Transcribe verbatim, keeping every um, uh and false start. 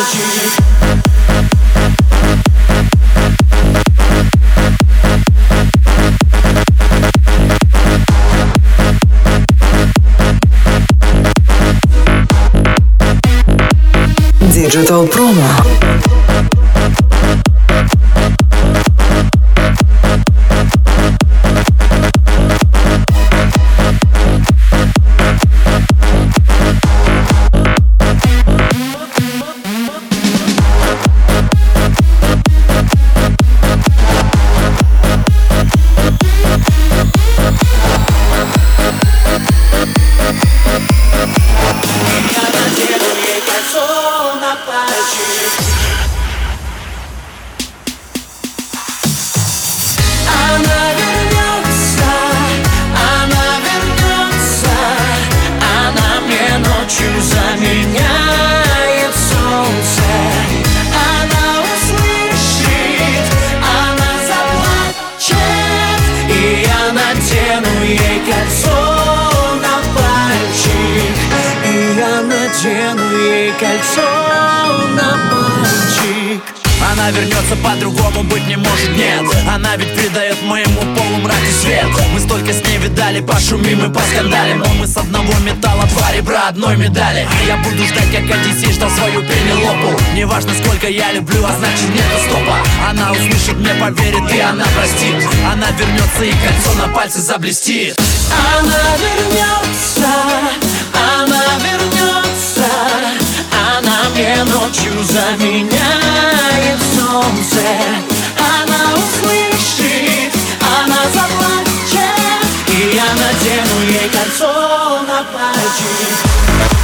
пальчик. Digital Promo. Она вернется, она вернется, она мне ночью заменяет солнце. Она услышит, она заплачет, и я надену ей кольцо на пальчик. И я надену ей кольцо на пальчик. Она вернется, по-другому быть не может, нет. Она ведь придает моему полу мрак и свет. Мы столько с ней видали, пошумим и поскандалим, но мы с одного металла, два ребра одной медали. Я буду ждать, как Одиссей ждал свою Пенелопу. Неважно, сколько я люблю, а значит нету стопа. Она услышит, мне поверит, и она простит. Она вернется, и кольцо на пальце заблестит. Она вернется, она вернется, она мне ночью заменяет солнце. Она услышит, она заплачет, и я надену ей кольцо на пальчик.